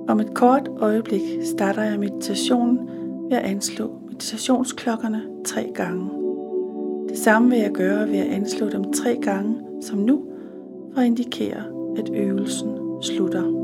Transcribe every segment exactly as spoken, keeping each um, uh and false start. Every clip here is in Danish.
Om et kort øjeblik starter jeg meditationen ved at anslå meditationsklokkerne tre gange. Det samme vil jeg gøre ved at anslå dem tre gange som nu, for at indikere, at øvelsen slutter.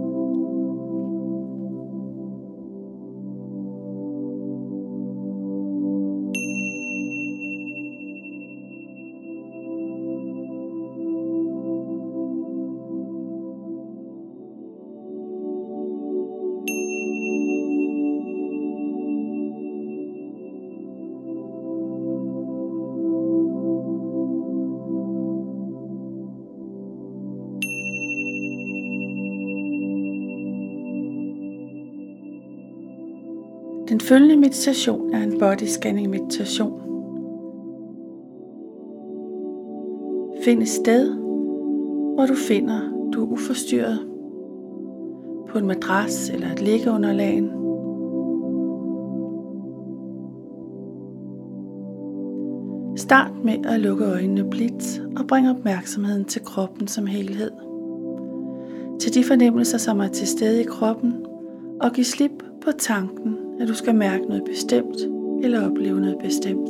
Den følgende meditation er en body scanning meditation. Find et sted, hvor du finder, du er uforstyrret, på en madras eller et liggeunderlag. Start med at lukke øjnene blidt og bring opmærksomheden til kroppen som helhed. Til de fornemmelser, som er til stede i kroppen, og giv slip på tanken, at du skal mærke noget bestemt eller opleve noget bestemt.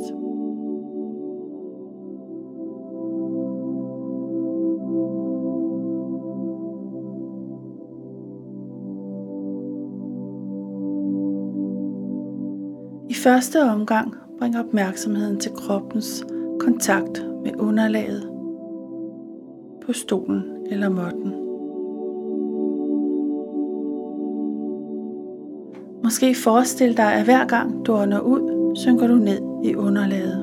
I første omgang bring opmærksomheden til kroppens kontakt med underlaget på stolen eller måtten. Måske forestil dig, at hver gang du ånder ud, synker du ned i underlaget.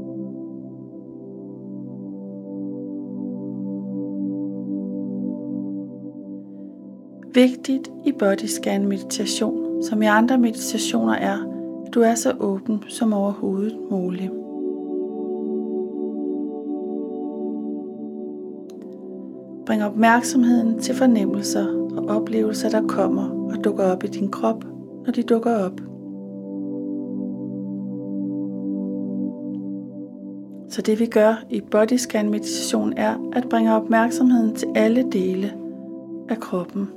Vigtigt i body scan meditation, som i andre meditationer, er, at du er så åben som overhovedet muligt. Bring opmærksomheden til fornemmelser og oplevelser, der kommer og dukker op i din krop, når de dukker op. Så det vi gør i body scan meditation er at bringe opmærksomheden til alle dele af kroppen.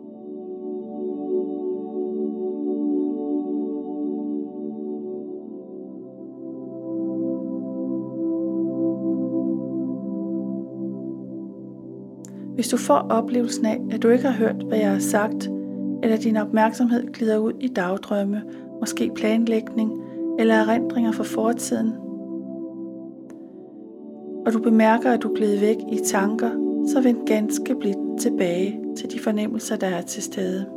Hvis du får oplevelsen af, at du ikke har hørt, hvad jeg har sagt, eller din opmærksomhed glider ud i dagdrømme, måske planlægning eller erindringer fra fortiden, og du bemærker, at du glider væk i tanker, så vend ganske blidt tilbage til de fornemmelser, der er til stede.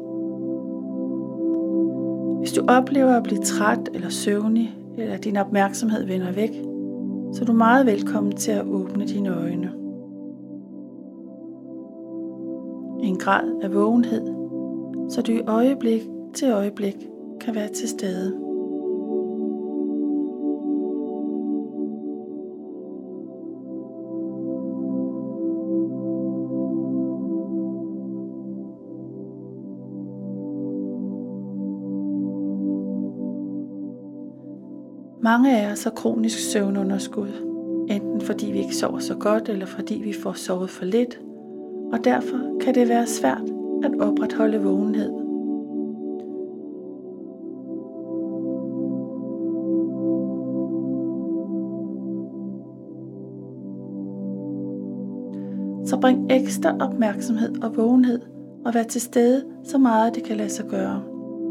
Hvis du oplever at blive træt eller søvnig, eller din opmærksomhed vender væk, så er du meget velkommen til at åbne dine øjne. En grad af vågenhed, så du i øjeblik til øjeblik kan være til stede. Mange af os har kronisk søvnunderskud, enten fordi vi ikke sover så godt, eller fordi vi får sovet for lidt, og derfor kan det være svært at opretholde vågenhed. Så bring ekstra opmærksomhed og vågenhed og vær til stede så meget det kan lade sig gøre.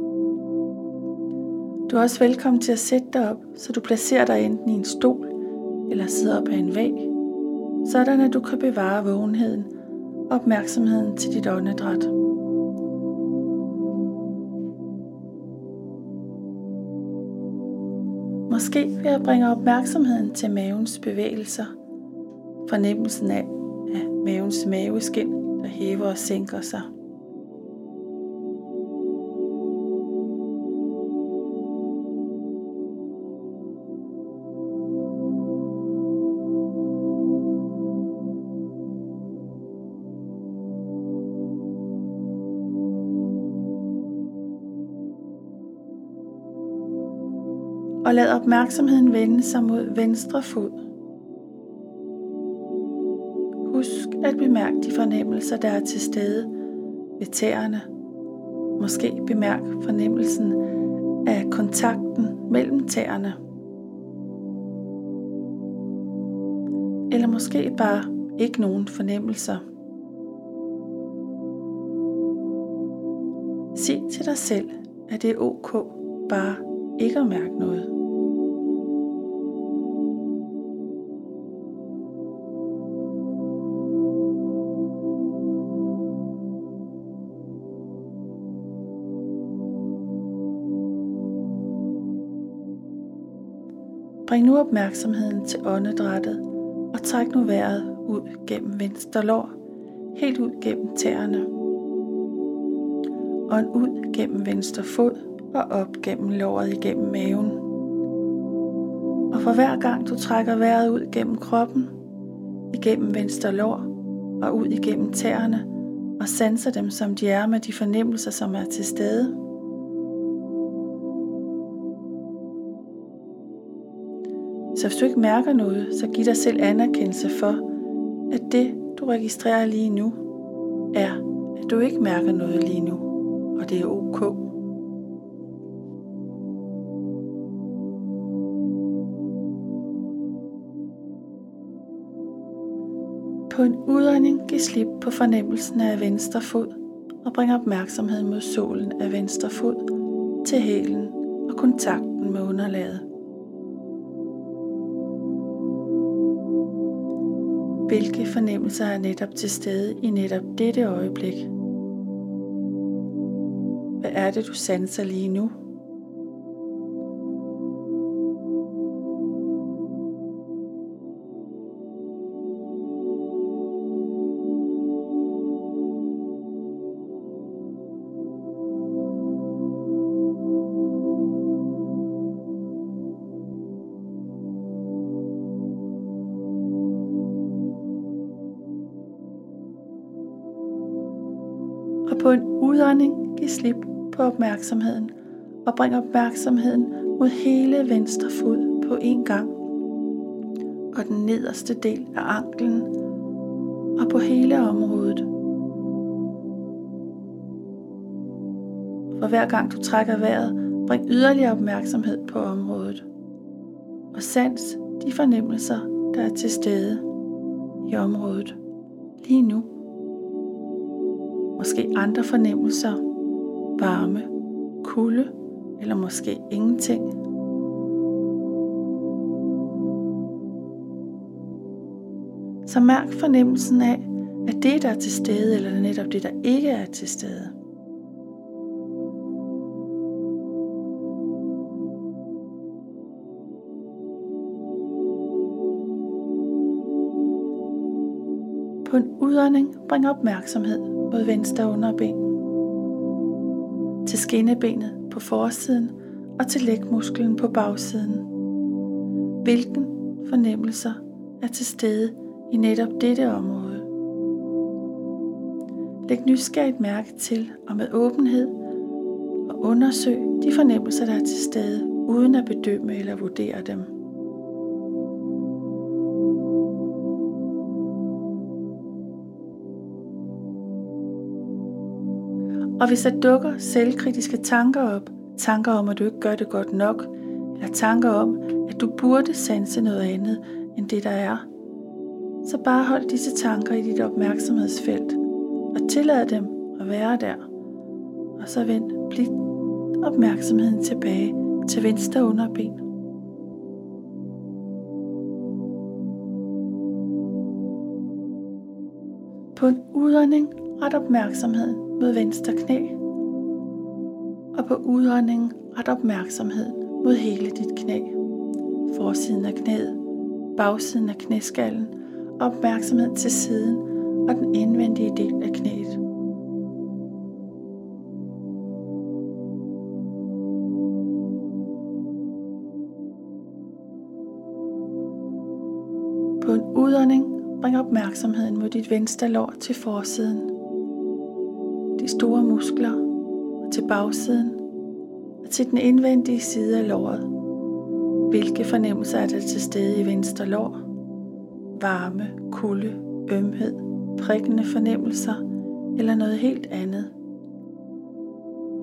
Du er også velkommen til at sætte dig op, så du placerer dig enten i en stol eller sidder op ad en væg, sådan at du kan bevare vågenheden og opmærksomheden til dit åndedræt. Måske vil jeg bringe opmærksomheden til mavens bevægelser, fornemmelsen af, af mavens maveskin, der hæver og sænker sig. Og lad opmærksomheden vende sig mod venstre fod. Husk at bemærke de fornemmelser, der er til stede ved tæerne, Måske bemærk fornemmelsen af kontakten mellem tæerne. Eller måske bare ikke nogen fornemmelser. Sig til dig selv, at det er ok bare ikke at mærke noget. Bring nu opmærksomheden til åndedrættet og træk nu vejret ud gennem venstre lår, helt ud gennem tæerne. Ånd ud gennem venstre fod og op gennem låret igennem maven. Og for hver gang du trækker vejret ud gennem kroppen, igennem venstre lår og ud igennem tæerne og sanser dem som de er med de fornemmelser som er til stede. Så hvis du ikke mærker noget, så giv dig selv anerkendelse for, at det du registrerer lige nu, er, at du ikke mærker noget lige nu, og det er ok. På en udånding giv slip på fornemmelsen af venstre fod og bring opmærksomheden mod sålen af venstre fod til hælen og kontakten med underlaget. Hvilke fornemmelser er netop til stede i netop dette øjeblik? Hvad er det, du sanser lige nu? Og på en udånding giv slip på opmærksomheden og bring opmærksomheden mod hele venstre fod på en gang og den nederste del af anklen og på hele området. For hver gang du trækker vejret, bring yderligere opmærksomhed på området og sans de fornemmelser, der er til stede i området lige nu. Måske andre fornemmelser, varme, kulde eller måske ingenting. Så mærk fornemmelsen af, at det der er til stede eller netop det der ikke er til stede. På en udånding bring opmærksomhed mod venstre underben, til skinnebenet på forsiden og til lægmusklen på bagsiden. Hvilken fornemmelser er til stede i netop dette område? Læg nysgerrigt mærke til og med åbenhed og undersøg de fornemmelser, der er til stede, uden at bedømme eller vurdere dem. Og hvis der dukker selvkritiske tanker op, tanker om, at du ikke gør det godt nok, eller tanker om, at du burde sanse noget andet end det, der er, så bare hold disse tanker i dit opmærksomhedsfelt og tillad dem at være der. Og så vend blidt opmærksomheden tilbage til venstre underben. På en udånding ret opmærksomheden mod venstre knæ, og på udåndingen ret opmærksomheden mod hele dit knæ, forsiden af knæet, bagsiden af knæskallen, opmærksomhed til siden og den indvendige del af knæet. På en udånding bring opmærksomheden mod dit venstre lår til forsiden, de store muskler og til bagsiden og til den indvendige side af låret. Hvilke fornemmelser er der til stede i venstre lår? Varme, kulde, ømhed, prikkende fornemmelser eller noget helt andet?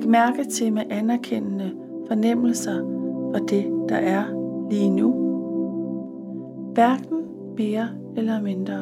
Læg mærke til med anerkendende fornemmelser for det, der er lige nu. Hverken mere eller mindre.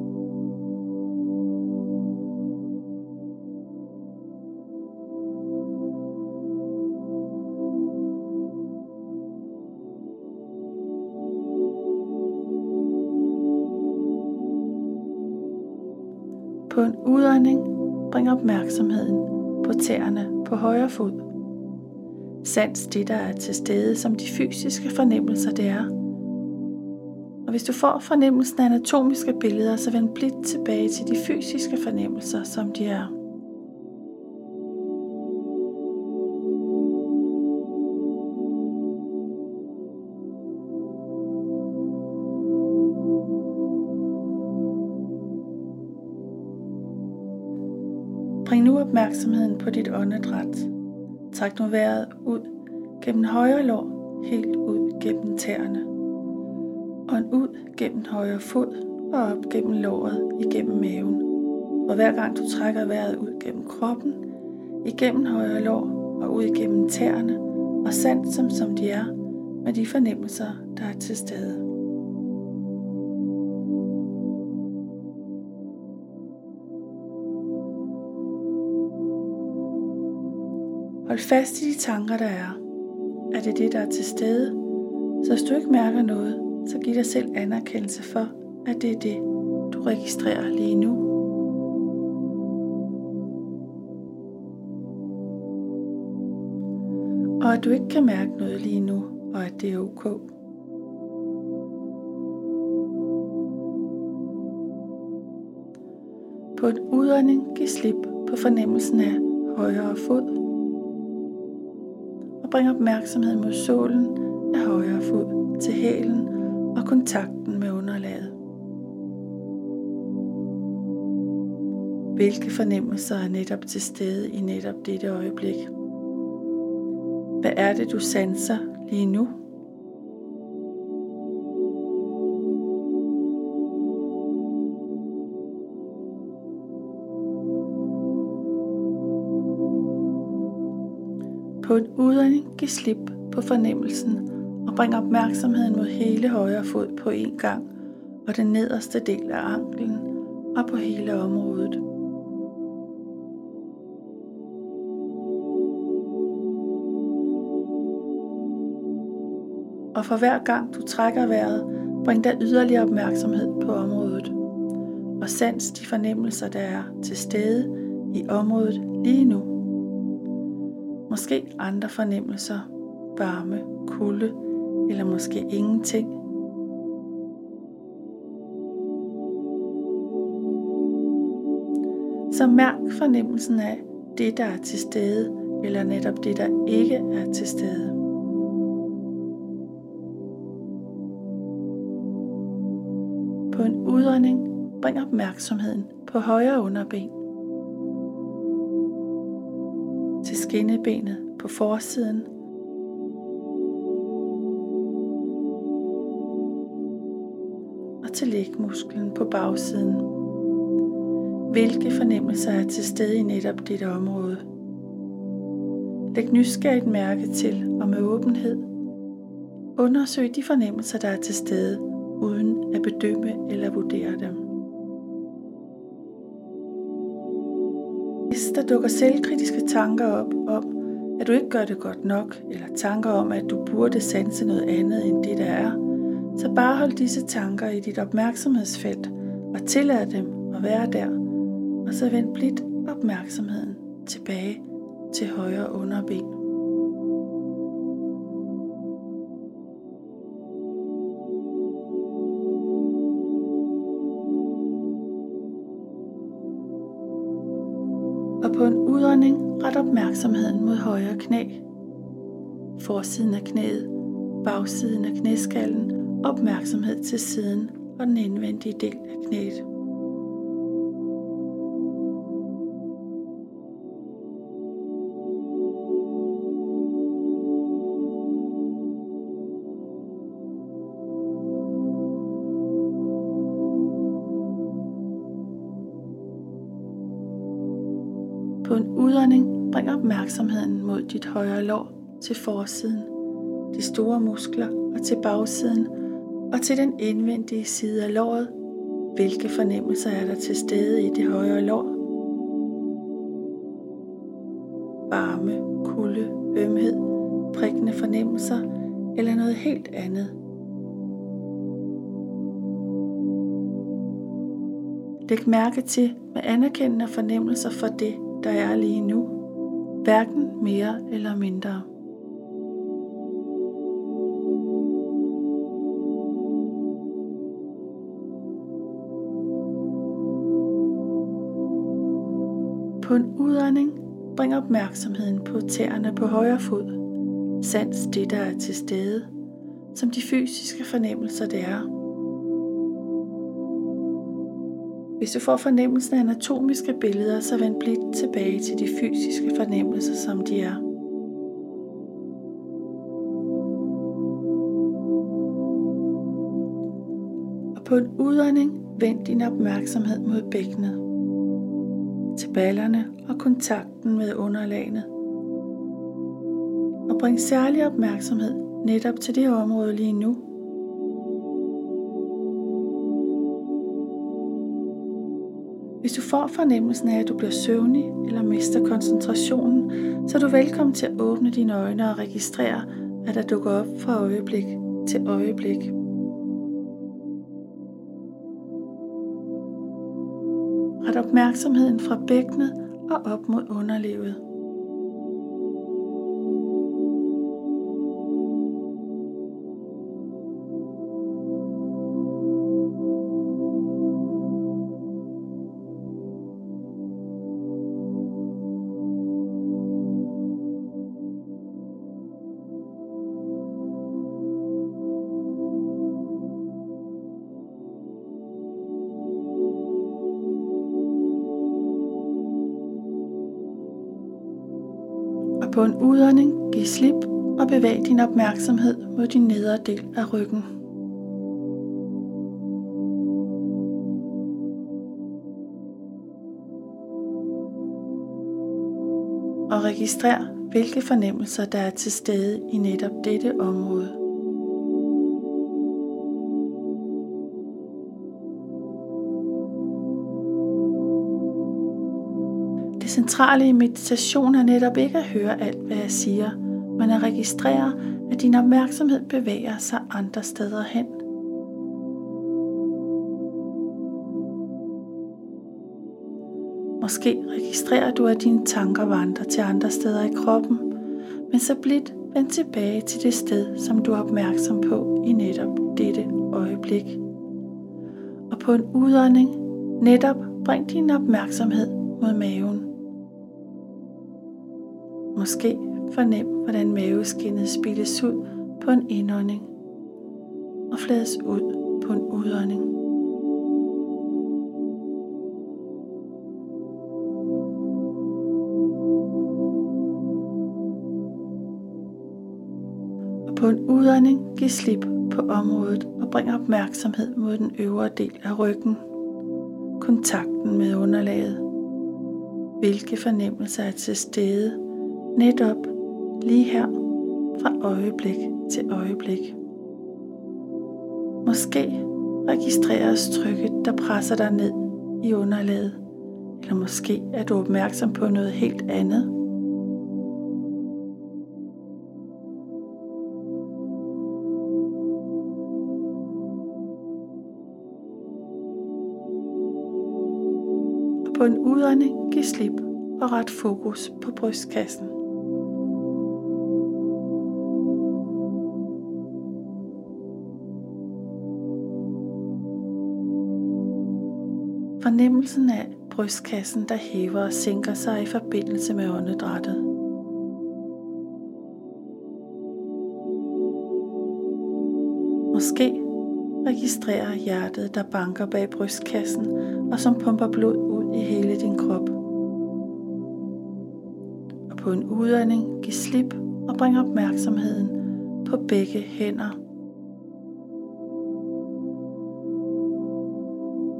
På en udånding bring opmærksomheden på tæerne på højre fod. Sans det, der er til stede som de fysiske fornemmelser, det er. Og hvis du får fornemmelsen af anatomiske billeder, så vend blidt tilbage til de fysiske fornemmelser, som de er. Bring nu opmærksomheden på dit åndedræt. Træk nu vejret ud gennem højre lår, helt ud gennem tæerne. Ånd ud gennem højre fod og op gennem låret, igennem maven. Og hver gang du trækker vejret ud gennem kroppen, igennem højre lår og ud igennem tæerne, og sans som, som de er, med de fornemmelser, der er til stede. Hold fast i de tanker, der er. Er det det, der er til stede? Så hvis du ikke mærker noget, så giv dig selv anerkendelse for, at det er det, du registrerer lige nu. Og at du ikke kan mærke noget lige nu, og at det er ok. På en udånding giv slip på fornemmelsen af højre fod. Bring opmærksomheden mod sålen af højre fod til hælen og kontakten med underlaget. Hvilke fornemmelser er netop til stede i netop dette øjeblik? Hvad er det, du sanser lige nu? På en udånding giv slip på fornemmelsen og bring opmærksomheden mod hele højre fod på en gang og den nederste del af anklen og på hele området. Og for hver gang du trækker vejret, bring der yderligere opmærksomhed på området og sans de fornemmelser, der er til stede i området lige nu. Måske andre fornemmelser, varme, kulde eller måske ingenting. Så mærk fornemmelsen af det, der er til stede, eller netop det, der ikke er til stede. På en udånding bring opmærksomheden på højre underben. Til skinnebenet på forsiden. Og til lægmusklen på bagsiden. Hvilke fornemmelser er til stede i netop dette område? Læg nysgerrigt mærke til og med åbenhed. Undersøg de fornemmelser, der er til stede, uden at bedømme eller vurdere dem. Hvis der dukker selvkritiske tanker op om, at du ikke gør det godt nok, eller tanker om, at du burde sanse noget andet end det, der er, så bare hold disse tanker i dit opmærksomhedsfelt og tillad dem at være der, og så vend blidt opmærksomheden tilbage til højre underben. Og på en udånding ret opmærksomheden mod højre knæ. Forsiden af knæet, bagsiden af knæskallen, opmærksomhed til siden og den indvendige del af knæet. På en udånding bring opmærksomheden mod dit højre lår til forsiden, de store muskler og til bagsiden og til den indvendige side af låret. Hvilke fornemmelser er der til stede i det højre lår? Varme, kulde, ømhed, prikkende fornemmelser eller noget helt andet? Læg mærke til med anerkendende fornemmelser for det, der er lige nu, hverken mere eller mindre. På en udånding bring opmærksomheden på tæerne på højre fod. Sans det, der er til stede, som de fysiske fornemmelser det er. Hvis du får fornemmelsen af anatomiske billeder, så vend blidt tilbage til de fysiske fornemmelser, som de er. Og på en udånding vend din opmærksomhed mod bækkenet, til ballerne og kontakten med underlagene. Og bring særlig opmærksomhed netop til det område lige nu. Hvis du får fornemmelsen af, at du bliver søvnig eller mister koncentrationen, så er du velkommen til at åbne dine øjne og registrere, hvad der dukker op fra øjeblik til øjeblik. Ret opmærksomheden fra bækkenet og op mod underlivet. På en udånding giv slip og bevæg din opmærksomhed mod din nedre del af ryggen. Og registrer, hvilke fornemmelser der er til stede i netop dette område. Det centrale i meditation er netop ikke at høre alt, hvad jeg siger, men at registrere, at din opmærksomhed bevæger sig andre steder hen. Måske registrerer du, at dine tanker vandrer til andre steder i kroppen, men så blidt vend tilbage til det sted, som du er opmærksom på i netop dette øjeblik. Og på en udånding netop bring din opmærksomhed mod maven. Måske fornem, hvordan maveskindet spildes ud på en indånding og flades ud på en udånding. Og på en udånding giv slip på området og bring opmærksomhed mod den øvre del af ryggen, kontakten med underlaget. Hvilke fornemmelser er til stede netop lige her fra øjeblik til øjeblik. Måske registreres trykket, der presser dig ned i underlaget, eller måske er du opmærksom på noget helt andet. Og på en udånding giv slip og ret fokus på brystkassen. Fornemmelsen af brystkassen, der hæver og sænker sig i forbindelse med åndedrættet. Måske registrerer hjertet, der banker bag brystkassen og som pumper blod ud i hele din krop. Og på en udånding giv slip og bring opmærksomheden på begge hænder.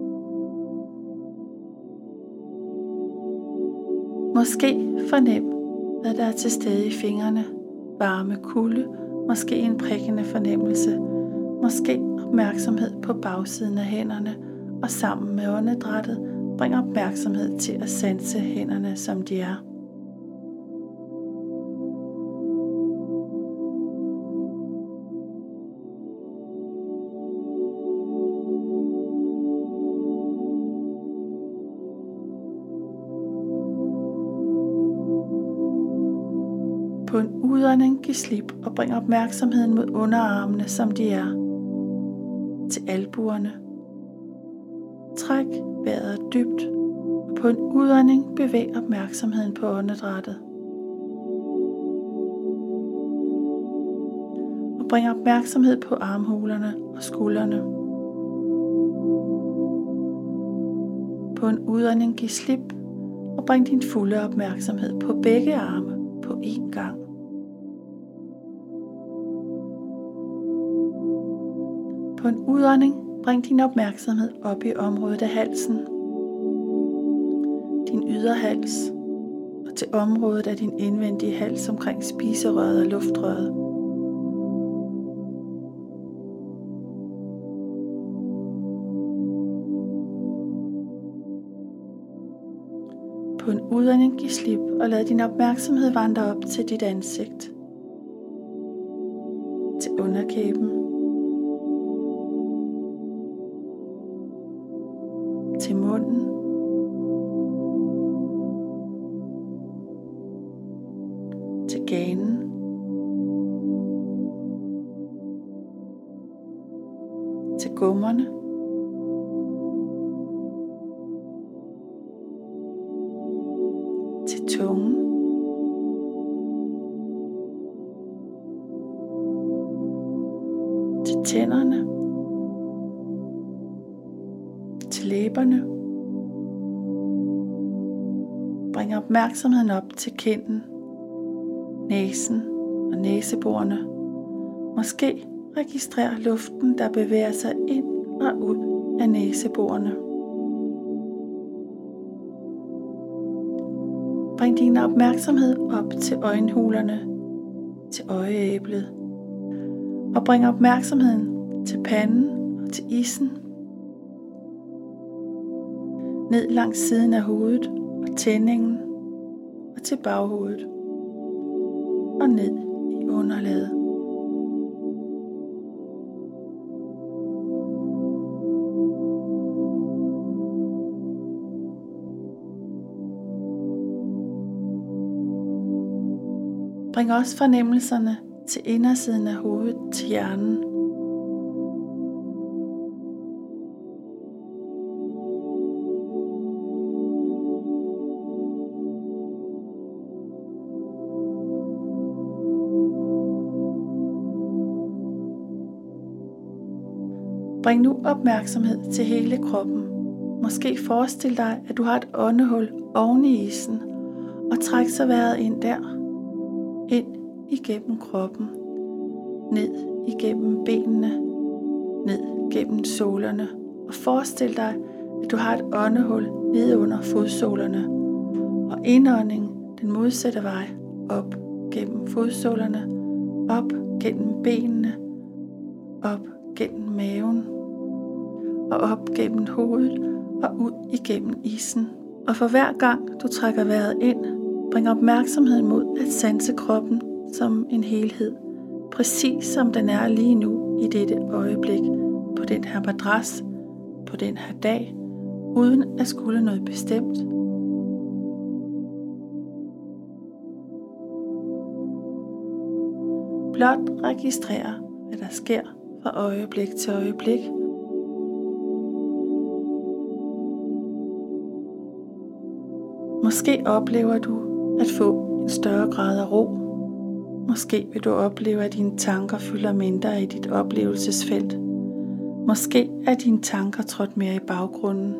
Måske fornem, hvad der er til stede i fingrene. Varme, kulde, måske en prikkende fornemmelse, måske opmærksomhed på bagsiden af hænderne, og sammen med åndedrættet bring opmærksomhed til at sanse hænderne, som de er. På en udånding giv slip og bring opmærksomheden mod underarmene, som de er, til albuerne. Træk vejret dybt, og på en udånding bevæg opmærksomheden på åndedrættet. Og bring opmærksomhed på armhulerne og skuldrene. På en udånding giv slip og bring din fulde opmærksomhed på begge arme på én gang. På en udånding bring din opmærksomhed op i området af halsen, din yderhals og til området af din indvendige hals omkring spiserøret og luftrøret. På en udånding giv slip og lad din opmærksomhed vandre op til dit ansigt, til underkæben, til munden, til ganen, til gummerne, til tungen, til tænderne, til læberne. Bring opmærksomheden op til kinden, næsen og næseborene. Måske registrer luften, der bevæger sig ind og ud af næseborene. Bring din opmærksomhed op til øjenhulerne, til øjeæblet, og bring opmærksomheden til panden og til issen, ned langs siden af hovedet og tændingen og til baghovedet og ned i underlaget. Bring også fornemmelserne til indersiden af hovedet, til hjernen. Bring nu opmærksomhed til hele kroppen. Måske forestil dig, at du har et åndehul oven i isen, og træk så vejret ind der. Ind igennem kroppen, ned igennem benene, ned gennem sålerne, og forestil dig, at du har et åndehul nede under fodsålerne, og indånding den modsatte vej, op gennem fodsålerne, op gennem benene, op gennem maven, og op gennem hovedet og ud igennem isen. Og for hver gang du trækker vejret ind, bring opmærksomheden mod at sanse kroppen som en helhed, præcis som den er lige nu i dette øjeblik, på den her madras, på den her dag, uden at skulle noget bestemt. Blot registrere, hvad der sker fra øjeblik til øjeblik. Måske oplever du at få en større grad af ro. Måske vil du opleve, at dine tanker fylder mindre i dit oplevelsesfelt. Måske er dine tanker trådt mere i baggrunden.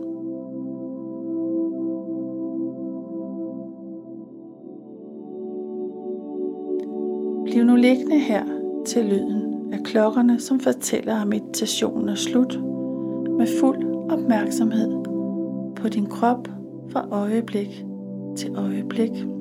Bliv nu liggende her til lyden af klokkerne, som fortæller, at meditationen er slut, med fuld opmærksomhed på din krop fra øjeblik til øjeblik.